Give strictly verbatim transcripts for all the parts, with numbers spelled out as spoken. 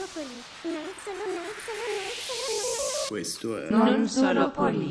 Questo è Non solo Poli.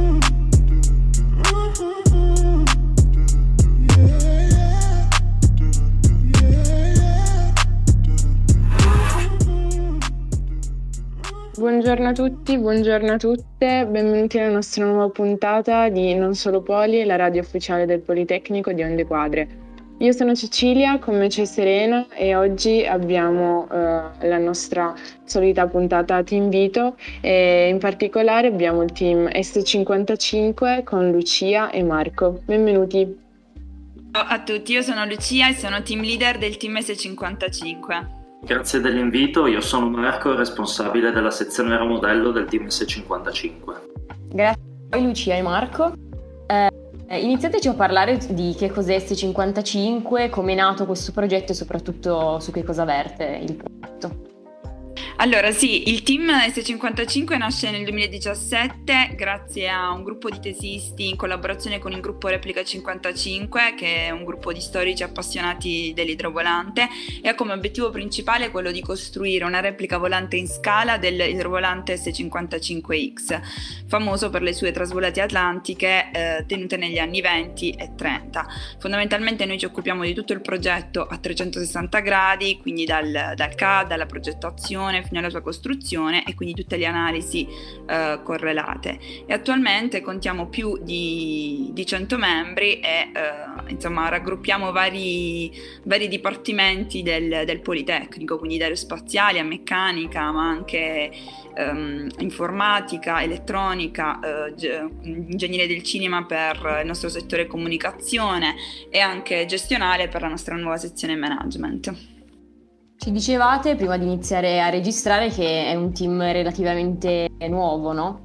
Buongiorno a tutti, buongiorno a tutte, benvenuti alla nostra nuova puntata di Non Solo Poli, la radio ufficiale del Politecnico di Onde Quadre. Io sono Cecilia, con me c'è Serena e oggi abbiamo eh, la nostra solita puntata Ti Invito e in particolare abbiamo il team S cinquantacinque con Lucia e Marco. Benvenuti. Ciao a tutti, io sono Lucia e sono team leader del team S cinquantacinque. Grazie dell'invito, io sono Marco, responsabile della sezione aeromodello del team S cinquantacinque. Grazie a voi Lucia e Marco. Eh, iniziateci a parlare di che cos'è S cinquantacinque, come è nato questo progetto e soprattutto su che cosa verte il progetto. Allora sì, il team S cinquantacinque nasce nel duemiladiciassette grazie a un gruppo di tesisti in collaborazione con il gruppo Replica cinquantacinque, che è un gruppo di storici appassionati dell'idrovolante, e ha come obiettivo principale quello di costruire una replica volante in scala dell'idrovolante S cinquantacinque X, famoso per le sue trasvolate atlantiche eh, tenute negli anni venti e trenta. Fondamentalmente noi ci occupiamo di tutto il progetto a trecentosessanta gradi, quindi dal, dal C A D, dalla progettazione fino alla sua costruzione e quindi tutte le analisi eh, correlate. E attualmente contiamo più di, di cento membri e eh, insomma raggruppiamo vari, vari dipartimenti del, del Politecnico, quindi da aerospaziali a meccanica, ma anche ehm, informatica, elettronica, eh, ingegneria del cinema per il nostro settore comunicazione e anche gestionale per la nostra nuova sezione management. Ci dicevate prima di iniziare a registrare che è un team relativamente nuovo, no?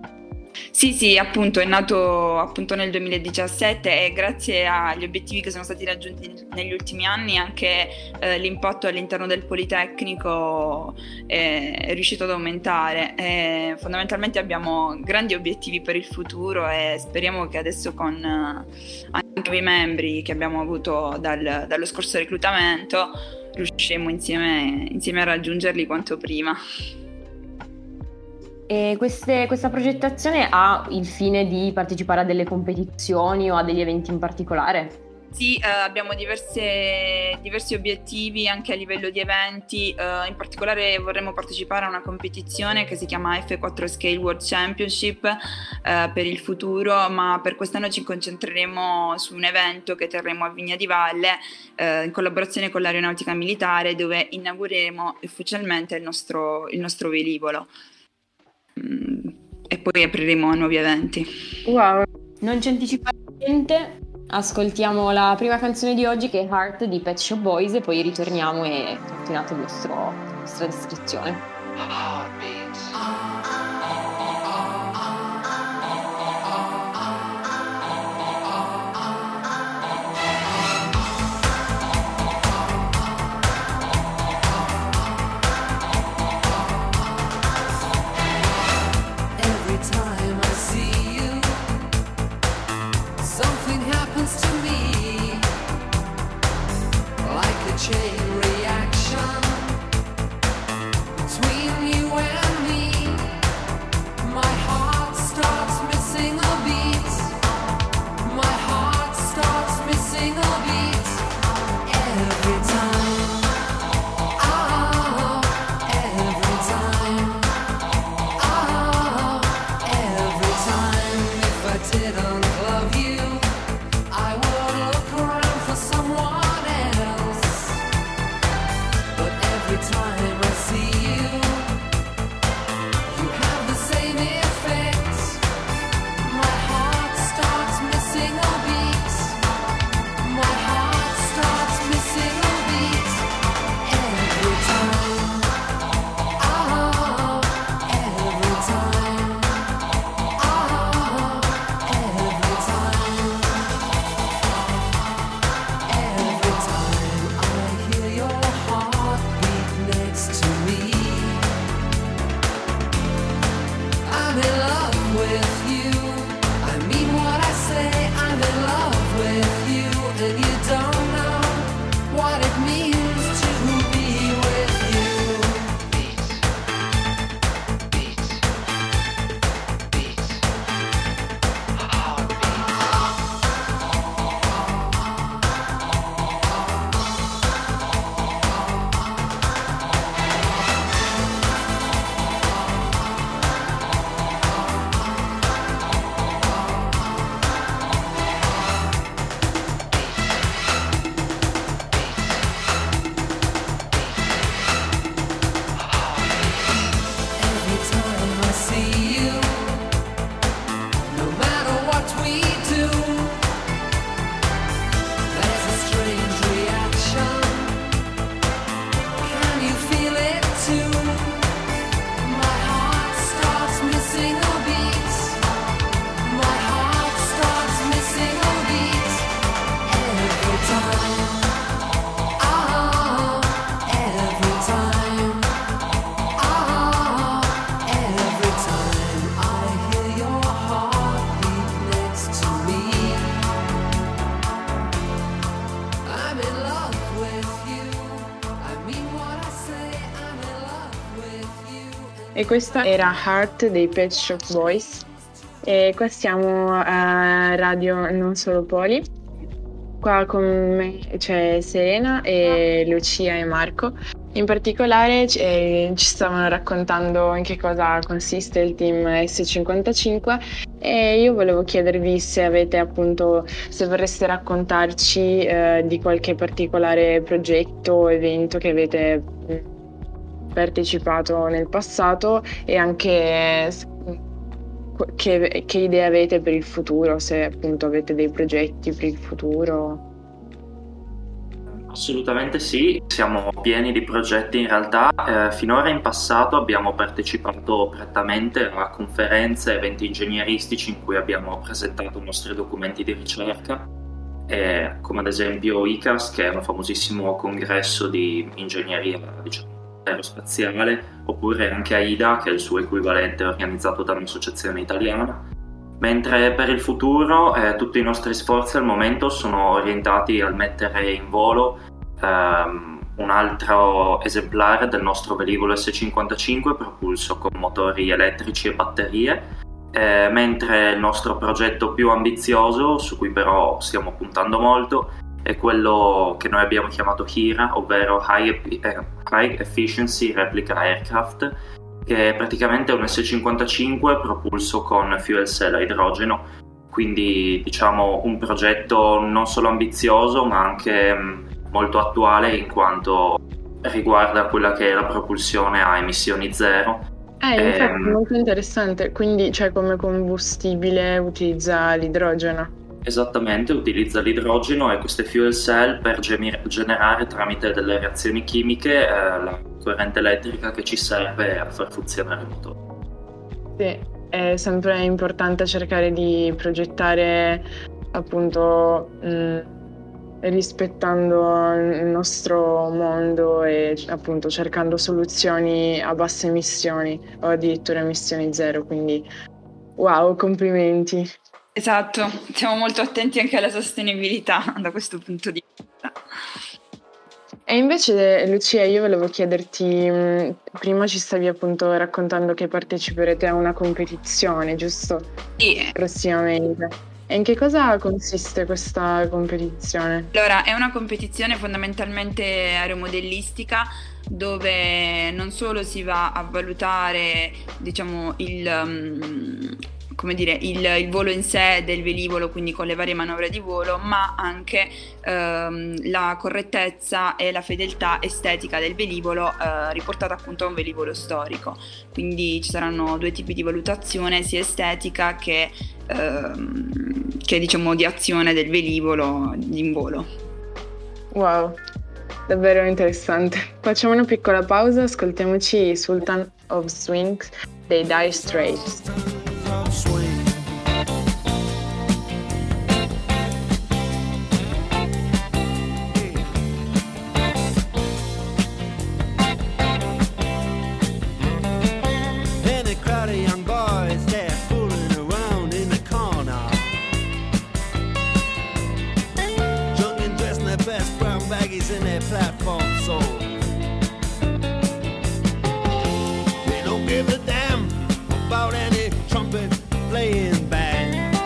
Sì, sì, appunto è nato appunto nel duemiladiciassette e grazie agli obiettivi che sono stati raggiunti negli ultimi anni anche eh, l'impatto all'interno del Politecnico è, è riuscito ad aumentare. E fondamentalmente abbiamo grandi obiettivi per il futuro e speriamo che adesso con eh, anche i membri che abbiamo avuto dal, dallo scorso reclutamento riusciremo insieme, insieme a raggiungerli quanto prima. E queste, questa progettazione ha il fine di partecipare a delle competizioni o a degli eventi in particolare? Sì, eh, abbiamo diverse, diversi obiettivi anche a livello di eventi, eh, in particolare vorremmo partecipare a una competizione che si chiama F quattro Scale World Championship eh, per il futuro, ma per quest'anno ci concentreremo su un evento che terremo a Vigna di Valle eh, in collaborazione con l'Aeronautica Militare, dove inaugureremo ufficialmente il nostro, il nostro velivolo mm, e poi apriremo a nuovi eventi. Wow, non ci anticipate niente. Ascoltiamo la prima canzone di oggi, che è Heart di Pet Shop Boys, e poi ritorniamo e continuate il vostro, la vostra descrizione. Chain reaction between you and me. E questa era Heart dei Pet Shop Boys. E qua siamo a Radio Non Solo Poli. Qua con me c'è Serena e Lucia e Marco. In particolare eh, ci stavano raccontando in che cosa consiste il team S cinquantacinque e io volevo chiedervi se avete appunto, se vorreste raccontarci eh, di qualche particolare progetto o evento che avete partecipato nel passato e anche che, che idee avete per il futuro, se appunto avete dei progetti per il futuro. Assolutamente sì, siamo pieni di progetti in realtà. Eh, finora in passato abbiamo partecipato prettamente a conferenze e eventi ingegneristici in cui abbiamo presentato i nostri documenti di ricerca, eh, come ad esempio I C A S, che è un famosissimo congresso di ingegneria, diciamo, aerospaziale, oppure anche AIDA, che è il suo equivalente organizzato da un'associazione italiana. Mentre per il futuro eh, tutti i nostri sforzi al momento sono orientati al mettere in volo ehm, un altro esemplare del nostro velivolo S cinquantacinque propulso con motori elettrici e batterie, eh, mentre il nostro progetto più ambizioso, su cui però stiamo puntando molto, è quello che noi abbiamo chiamato HERA, ovvero High, eh, High Efficiency Replica Aircraft, che è praticamente un S cinquantacinque propulso con fuel cell a idrogeno, quindi diciamo un progetto non solo ambizioso ma anche mh, molto attuale in quanto riguarda quella che è la propulsione a emissioni zero. Eh, infatti è molto interessante, quindi cioè come combustibile utilizza l'idrogeno. Esattamente, utilizza l'idrogeno e queste fuel cell per generare tramite delle reazioni chimiche eh, la corrente elettrica che ci serve a far funzionare il motore. Sì, è sempre importante cercare di progettare appunto mh, rispettando il nostro mondo e appunto cercando soluzioni a basse emissioni o addirittura emissioni zero, quindi wow, complimenti. Esatto, siamo molto attenti anche alla sostenibilità da questo punto di vista. E invece Lucia, io volevo chiederti, prima ci stavi appunto raccontando che parteciperete a una competizione, giusto? Sì. Prossimamente. E in che cosa consiste questa competizione? Allora, è una competizione fondamentalmente aeromodellistica dove non solo si va a valutare, diciamo, il... Um, come dire, il, il volo in sé del velivolo, quindi con le varie manovre di volo, ma anche ehm, la correttezza e la fedeltà estetica del velivolo eh, riportata appunto a un velivolo storico. Quindi ci saranno due tipi di valutazione, sia estetica che, ehm, che diciamo di azione del velivolo in volo. Wow, davvero interessante. Facciamo una piccola pausa, ascoltiamoci Sultan of Swing dei Dire Straits. Swing. And a crowd of young boys, they're fooling around in the corner, drunk and dressed in their best brown baggies in their platform soles. They don't give a damn about any trumpet playing band.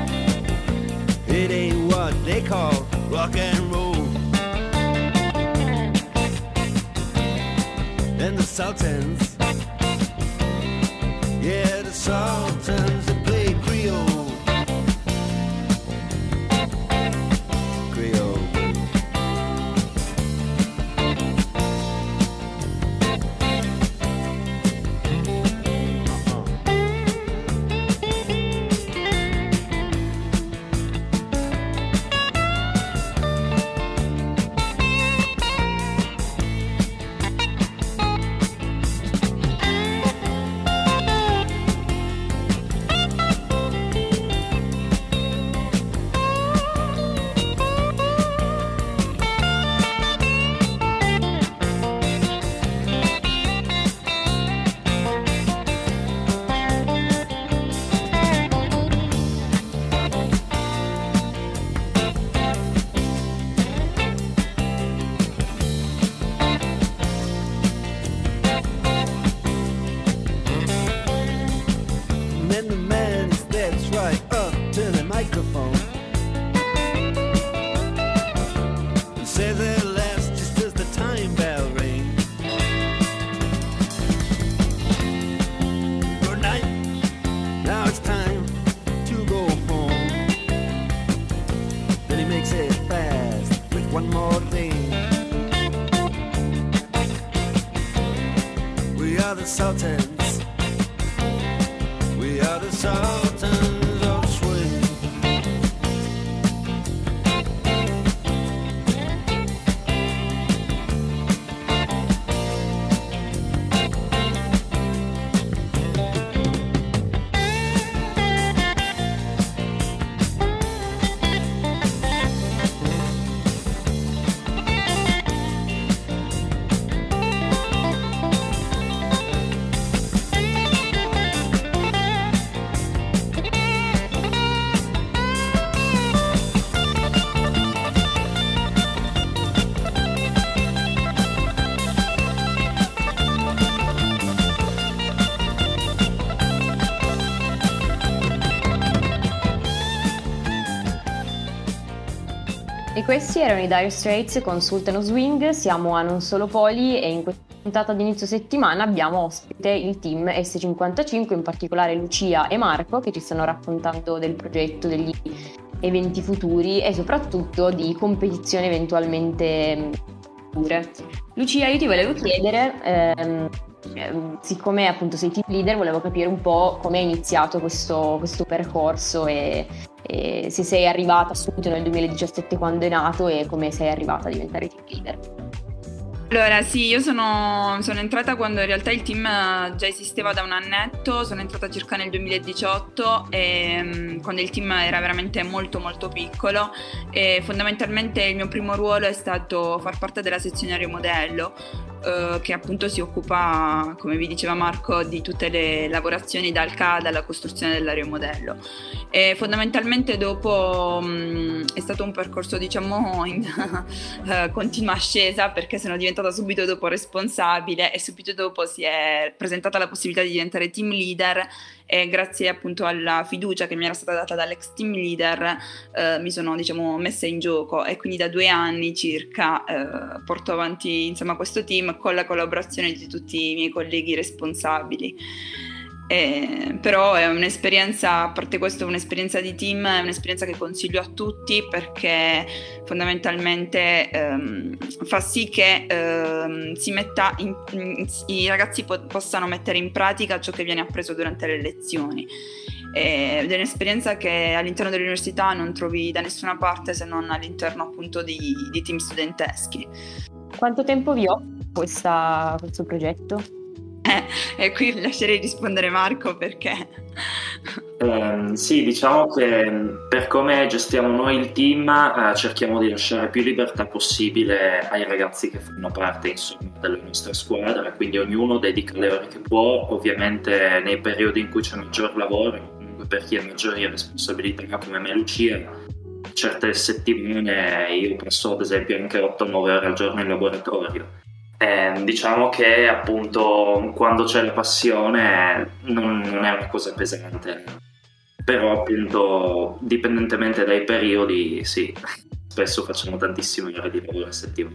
It ain't what they call rock and roll. And the Sultans, yeah, the Sultans, they play Creole. Creole. are the Sultans. We are the Sultans of Swing. E questi erano i Dire Straits con Sultan of Swing. Siamo a Non Solo Poli e in questa puntata di inizio settimana abbiamo ospite il team S cinquantacinque, in particolare Lucia e Marco, che ci stanno raccontando del progetto, degli eventi futuri e soprattutto di competizioni eventualmente future. Lucia, io ti volevo chiedere, ehm, siccome appunto sei team leader, volevo capire un po' come è iniziato questo, questo percorso e, e se sei arrivata subito nel duemiladiciassette quando è nato e come sei arrivata a diventare team leader. Allora sì, io sono, sono entrata quando in realtà il team già esisteva da un annetto, sono entrata circa nel duemiladiciotto e, um, quando il team era veramente molto molto piccolo e fondamentalmente il mio primo ruolo è stato far parte della sezione aeromodello, uh, che appunto si occupa, come vi diceva Marco, di tutte le lavorazioni dal C A D alla costruzione dell'aeromodello. E fondamentalmente dopo um, è stato un percorso diciamo in uh, continua ascesa, perché sono diventata subito dopo responsabile e subito dopo si è presentata la possibilità di diventare team leader e grazie appunto alla fiducia che mi era stata data dall'ex team leader eh, mi sono diciamo messa in gioco e quindi da due anni circa eh, porto avanti insomma questo team con la collaborazione di tutti i miei colleghi responsabili. Eh, però è un'esperienza, a parte questo, un'esperienza di team, è un'esperienza che consiglio a tutti perché fondamentalmente ehm, fa sì che ehm, si metta in, in, i ragazzi po- possano mettere in pratica ciò che viene appreso durante le lezioni. Eh, ed è un'esperienza che all'interno dell'università non trovi da nessuna parte se non all'interno appunto di, di team studenteschi. Quanto tempo vi ho questa, questo progetto? Eh, e qui lascerei rispondere Marco perché... Eh, sì, diciamo che per come gestiamo noi il team eh, cerchiamo di lasciare più libertà possibile ai ragazzi che fanno parte insomma della nostra squadra, quindi ognuno dedica le ore che può, ovviamente nei periodi in cui c'è maggior lavoro, comunque per chi ha maggiori responsabilità come me e Lucia, certe settimane io passo ad esempio anche otto nove ore al giorno in laboratorio. Eh, diciamo che appunto quando c'è la passione non, non è una cosa pesante, però appunto dipendentemente dai periodi sì, spesso facciamo tantissime ore di lavoro a settimana.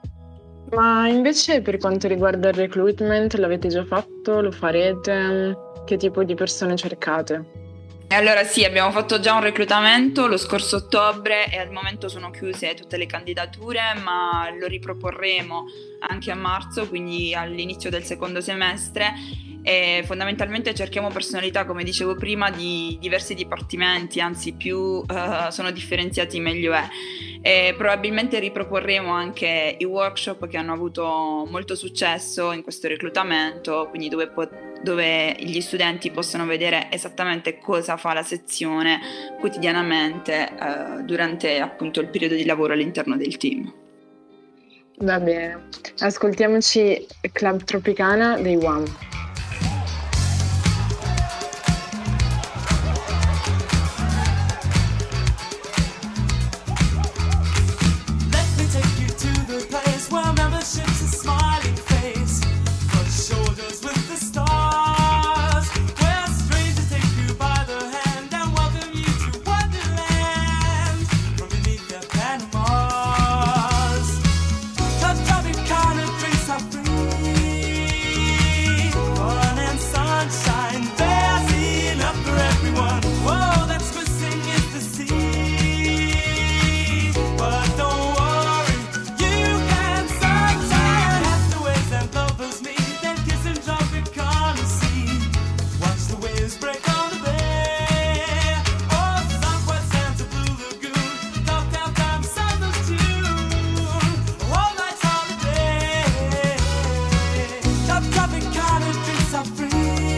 Ma invece per quanto riguarda il recruitment, l'avete già fatto? Lo farete? Che tipo di persone cercate? Allora sì, abbiamo fatto già un reclutamento lo scorso ottobre e al momento sono chiuse tutte le candidature, ma lo riproporremo anche a marzo, quindi all'inizio del secondo semestre, e fondamentalmente cerchiamo personalità, come dicevo prima, di diversi dipartimenti, anzi più uh, sono differenziati meglio è. E probabilmente riproporremo anche i workshop che hanno avuto molto successo in questo reclutamento, quindi dove, po- dove gli studenti possono vedere esattamente cosa fa la sezione quotidianamente uh, durante appunto il periodo di lavoro all'interno del team. Va bene, ascoltiamoci Club Tropicana dei One. are free.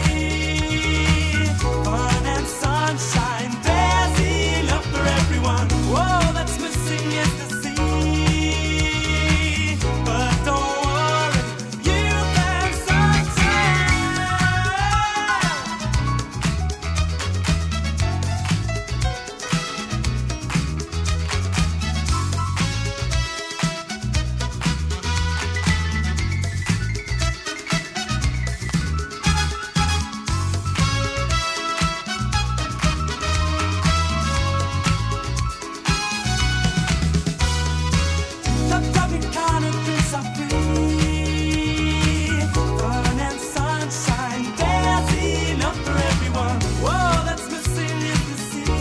Fun and sunshine, there's enough for everyone. All that's missing is the sea. But don't worry, you can sunshine. The Tropicana drinks are free. Fun and sunshine, there's enough for everyone. All that's missing is the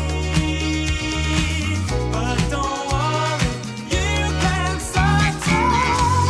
sea. But don't worry, you can sunshine.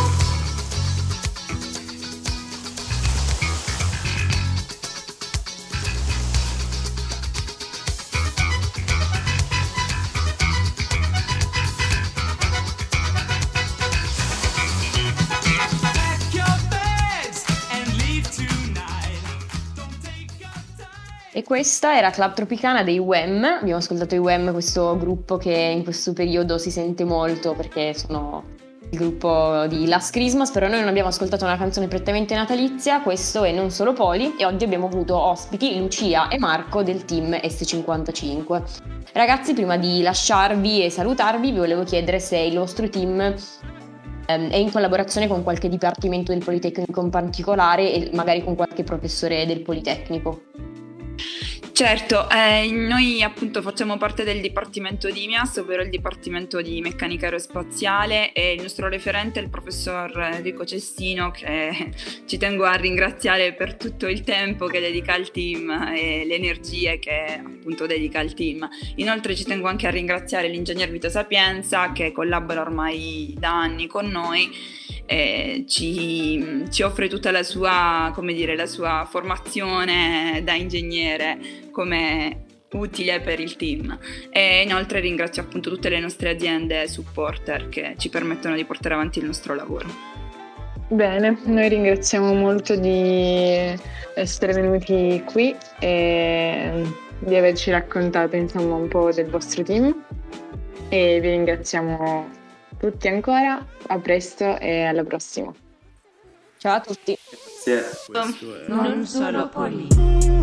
Pack your bags and leave tonight. Don't take your time. E questa era Club Tropicana dei U E M. Abbiamo ascoltato i U E M, questo gruppo che in questo periodo si sente molto perché sono il gruppo di Last Christmas, però noi non abbiamo ascoltato una canzone prettamente natalizia. Questo è Non Solo Poli e oggi abbiamo avuto ospiti Lucia e Marco del team S cinquantacinque. Ragazzi, prima di lasciarvi e salutarvi vi volevo chiedere se il vostro team ehm, è in collaborazione con qualche dipartimento del Politecnico in particolare e magari con qualche professore del Politecnico. Certo, eh, noi appunto facciamo parte del Dipartimento di I M I A S, ovvero il Dipartimento di Meccanica Aerospaziale, e il nostro referente è il professor Enrico Cestino, che ci tengo a ringraziare per tutto il tempo che dedica al team e le energie che appunto dedica al team. Inoltre ci tengo anche a ringraziare l'ingegner Vito Sapienza, che collabora ormai da anni con noi. Eh, ci, ci offre tutta la sua, come dire, la sua formazione da ingegnere come utile per il team, e inoltre ringrazio appunto tutte le nostre aziende supporter che ci permettono di portare avanti il nostro lavoro. Bene, noi ringraziamo molto di essere venuti qui e di averci raccontato insomma un po' del vostro team, e vi ringraziamo tutti ancora. A presto e alla prossima. Ciao a tutti. Sì. Questo è Non solo Poli.